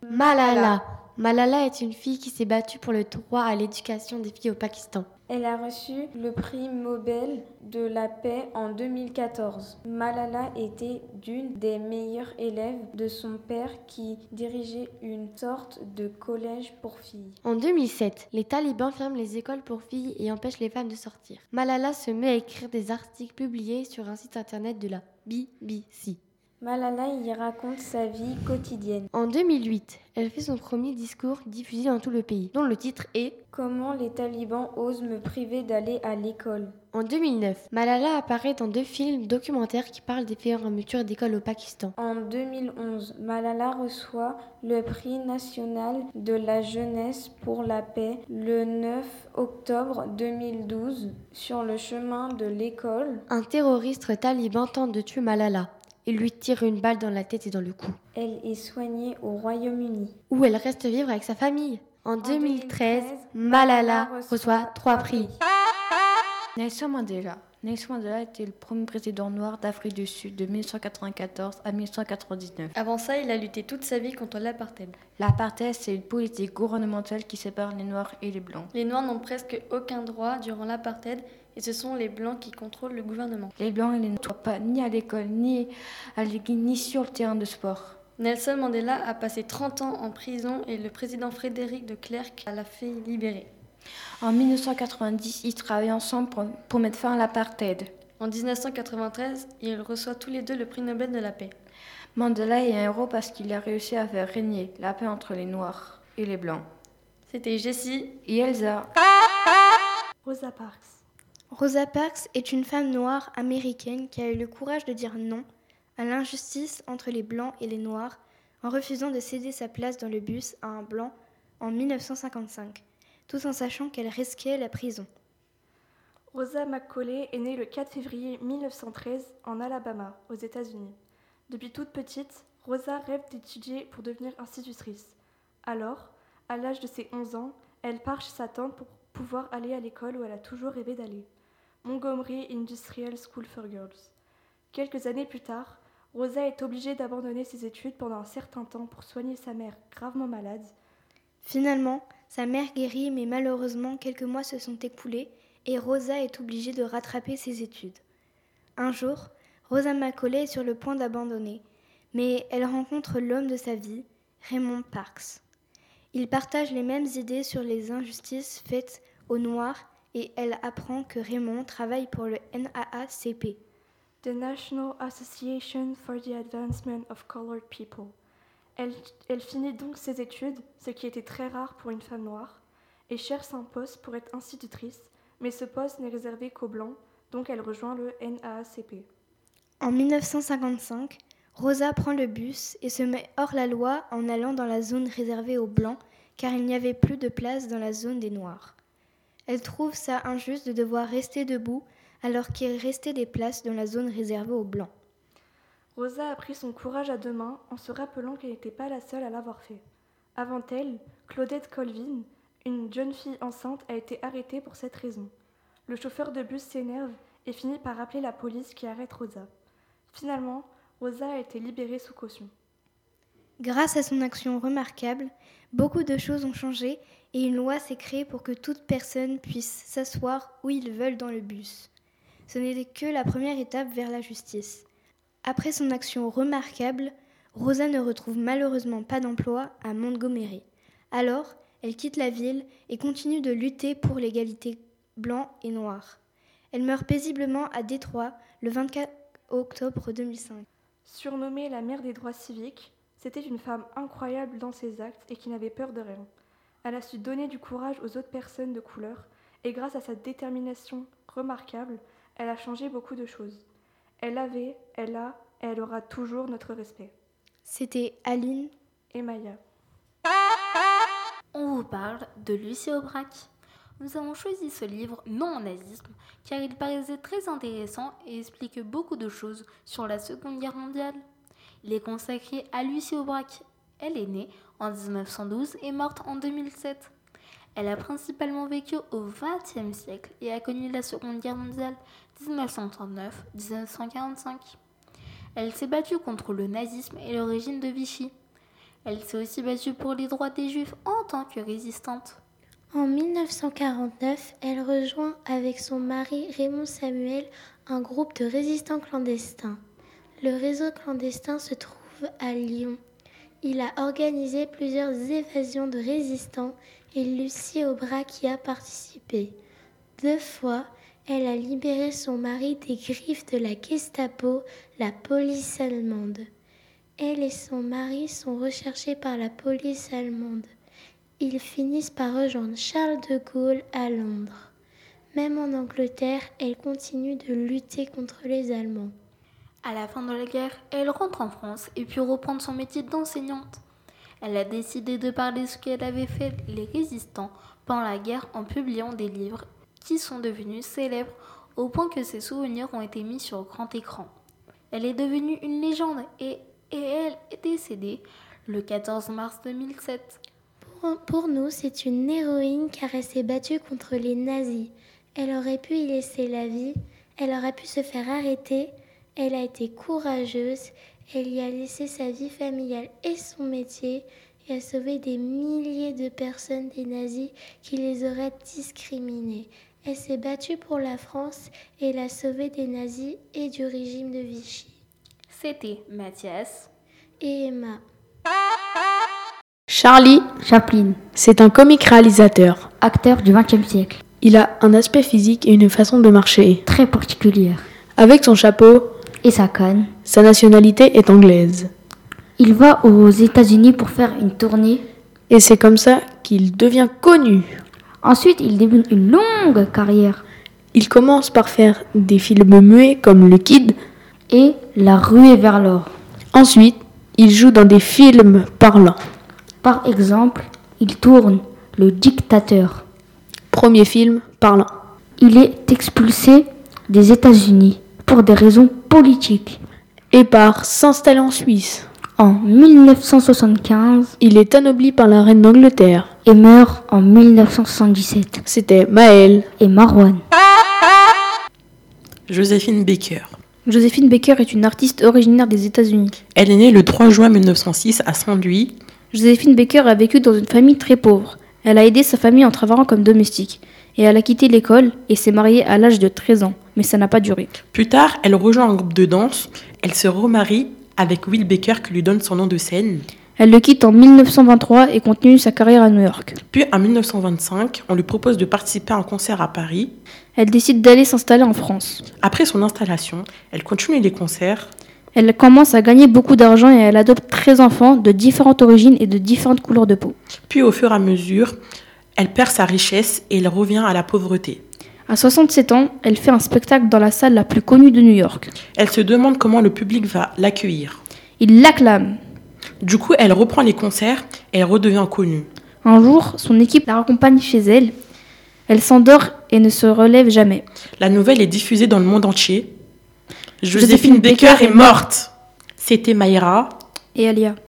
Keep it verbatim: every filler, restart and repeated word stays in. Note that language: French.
Malala. Malala est une fille qui s'est battue pour le droit à l'éducation des filles au Pakistan. Elle a reçu le prix Nobel de la paix en deux mille quatorze. Malala était d'une des meilleures élèves de son père qui dirigeait une sorte de collège pour filles. En deux mille sept, les talibans ferment les écoles pour filles et empêchent les femmes de sortir. Malala se met à écrire des articles publiés sur un site internet de la B B C. Malala y raconte sa vie quotidienne. En deux mille huit, elle fait son premier discours diffusé dans tout le pays, dont le titre est « Comment les talibans osent me priver d'aller à l'école ?» En deux mille neuf, Malala apparaît dans deux films documentaires qui parlent des fermetures d'écoles au Pakistan. En deux mille onze, Malala reçoit le prix national de la jeunesse pour la paix le neuf octobre deux mille douze. Sur le chemin de l'école, un terroriste taliban tente de tuer Malala. Il lui tire une balle dans la tête et dans le cou. Elle est soignée au Royaume-Uni, où elle reste vivre avec sa famille. En, en deux mille treize, Malala, Malala reçoit trois prix. Nelson Mandela. Nelson Mandela était le premier président noir d'Afrique du Sud de mille neuf cent quatre-vingt-quatorze à mille neuf cent quatre-vingt-dix-neuf. Avant ça, il a lutté toute sa vie contre l'apartheid. L'apartheid, c'est une politique gouvernementale qui sépare les Noirs et les Blancs. Les Noirs n'ont presque aucun droit durant l'apartheid et ce sont les Blancs qui contrôlent le gouvernement. Les Blancs et les Noirs ne sont pas ni à l'école, ni à l'église, ni sur le terrain de sport. Nelson Mandela a passé trente ans en prison et le président Frédéric de Klerk l'a fait libérer. En mille neuf cent quatre-vingt-dix, ils travaillent ensemble pour, pour mettre fin à l'apartheid. En dix-neuf cent quatre-vingt-treize, ils reçoivent tous les deux le prix Nobel de la paix. Mandela est un héros parce qu'il a réussi à faire régner la paix entre les Noirs et les Blancs. C'était Jessie et Elsa. Rosa Parks. Rosa Parks est une femme noire américaine qui a eu le courage de dire non à l'injustice entre les Blancs et les Noirs en refusant de céder sa place dans le bus à un Blanc en mille neuf cent cinquante-cinq, tout en sachant qu'elle risquait la prison. Rosa McCauley est née le quatre février mille neuf cent treize en Alabama, aux États-Unis. Depuis toute petite, Rosa rêve d'étudier pour devenir institutrice. Alors, à l'âge de ses onze ans, elle part chez sa tante pour pouvoir aller à l'école où elle a toujours rêvé d'aller, Montgomery Industrial School for Girls. Quelques années plus tard, Rosa est obligée d'abandonner ses études pendant un certain temps pour soigner sa mère gravement malade. Finalement, sa mère guérit, mais malheureusement, quelques mois se sont écoulés et Rosa est obligée de rattraper ses études. Un jour, Rosa McCauley est sur le point d'abandonner, mais elle rencontre l'homme de sa vie, Raymond Parks. Ils partagent les mêmes idées sur les injustices faites aux Noirs et elle apprend que Raymond travaille pour le N double A C P. The National Association for the Advancement of Colored People. Elle, elle finit donc ses études, ce qui était très rare pour une femme noire, et cherche un poste pour être institutrice, mais ce poste n'est réservé qu'aux Blancs, donc elle rejoint le N double A C P. En mille neuf cent cinquante-cinq, Rosa prend le bus et se met hors la loi en allant dans la zone réservée aux Blancs, car il n'y avait plus de place dans la zone des Noirs. Elle trouve ça injuste de devoir rester debout alors qu'il restait des places dans la zone réservée aux Blancs. Rosa a pris son courage à deux mains en se rappelant qu'elle n'était pas la seule à l'avoir fait. Avant elle, Claudette Colvin, une jeune fille enceinte, a été arrêtée pour cette raison. Le chauffeur de bus s'énerve et finit par appeler la police qui arrête Rosa. Finalement, Rosa a été libérée sous caution. Grâce à son action remarquable, beaucoup de choses ont changé et une loi s'est créée pour que toute personne puisse s'asseoir où ils veulent dans le bus. Ce n'était que la première étape vers la justice. Après son action remarquable, Rosa ne retrouve malheureusement pas d'emploi à Montgomery. Alors, elle quitte la ville et continue de lutter pour l'égalité blanc et noir. Elle meurt paisiblement à Détroit le vingt-quatre octobre deux mille cinq. Surnommée la mère des droits civiques, c'était une femme incroyable dans ses actes et qui n'avait peur de rien. Elle a su donner du courage aux autres personnes de couleur et grâce à sa détermination remarquable, elle a changé beaucoup de choses. Elle avait, elle a et elle aura toujours notre respect. C'était Aline et Maya. On vous parle de Lucie Aubrac. Nous avons choisi ce livre Non au nazisme car il paraissait très intéressant et explique beaucoup de choses sur la Seconde Guerre mondiale. Il est consacré à Lucie Aubrac. Elle est née en dix-neuf cent douze et morte en deux mille sept. Elle a principalement vécu au vingtième siècle et a connu la Seconde Guerre mondiale dix-neuf cent trente-neuf à dix-neuf cent quarante-cinq. Elle s'est battue contre le nazisme et le régime de Vichy. Elle s'est aussi battue pour les droits des Juifs en tant que résistante. En mille neuf cent quarante-neuf, elle rejoint avec son mari Raymond Samuel un groupe de résistants clandestins. Le réseau clandestin se trouve à Lyon. Il a organisé plusieurs évasions de résistants et Lucie Aubrac y a participé. Deux fois, elle a libéré son mari des griffes de la Gestapo, la police allemande. Elle et son mari sont recherchés par la police allemande. Ils finissent par rejoindre Charles de Gaulle à Londres. Même en Angleterre, elle continue de lutter contre les Allemands. À la fin de la guerre, elle rentre en France et puis reprendre son métier d'enseignante. Elle a décidé de parler de ce qu'elle avait fait les résistants pendant la guerre en publiant des livres qui sont devenus célèbres au point que ses souvenirs ont été mis sur grand écran. Elle est devenue une légende et, et elle est décédée le quatorze mars deux mille sept. Pour, pour nous, c'est une héroïne car elle s'est battue contre les nazis. Elle aurait pu y laisser la vie, elle aurait pu se faire arrêter. Elle a été courageuse, elle y a laissé sa vie familiale et son métier et a sauvé des milliers de personnes des nazis qui les auraient discriminées. Elle s'est battue pour la France et l'a sauvée des nazis et du régime de Vichy. C'était Mathias et Emma. Charlie Chaplin, c'est un comique réalisateur, acteur du vingtième siècle. Il a un aspect physique et une façon de marcher très particulière. Avec son chapeau et sa canne, sa nationalité est anglaise. Il va aux États-Unis pour faire une tournée. Et c'est comme ça qu'il devient connu. Ensuite, il débute une longue carrière. Il commence par faire des films muets comme Le Kid et La ruée vers l'or. Ensuite, il joue dans des films parlants. Par exemple, il tourne Le Dictateur. Premier film parlant. Il est expulsé des États-Unis pour des raisons politiques. Et part s'installer en Suisse. En mille neuf cent soixante-quinze, il est anobli par la reine d'Angleterre. Et meurt en mille neuf cent soixante-dix-sept. C'était Maëlle et Marouane. Joséphine Baker. Joséphine Baker est une artiste originaire des États-Unis. Elle est née le trois juin mille neuf cent six à Saint-Louis. Joséphine Baker a vécu dans une famille très pauvre. Elle a aidé sa famille en travaillant comme domestique. Et elle a quitté l'école et s'est mariée à l'âge de treize ans. Mais ça n'a pas duré. Plus tard, elle rejoint un groupe de danse. Elle se remarie avec Will Baker qui lui donne son nom de scène. Elle le quitte en mille neuf cent vingt-trois et continue sa carrière à New York. Puis en mille neuf cent vingt-cinq, on lui propose de participer à un concert à Paris. Elle décide d'aller s'installer en France. Après son installation, elle continue les concerts. Elle commence à gagner beaucoup d'argent et elle adopte treize enfants de différentes origines et de différentes couleurs de peau. Puis au fur et à mesure, elle perd sa richesse et elle revient à la pauvreté. À soixante-sept ans, elle fait un spectacle dans la salle la plus connue de New York. Elle se demande comment le public va l'accueillir. Il l'acclame. Du coup, elle reprend les concerts et elle redevient connue. Un jour, son équipe la raccompagne chez elle. Elle s'endort et ne se relève jamais. La nouvelle est diffusée dans le monde entier. Joséphine Baker est morte. C'était Mayra et Alia.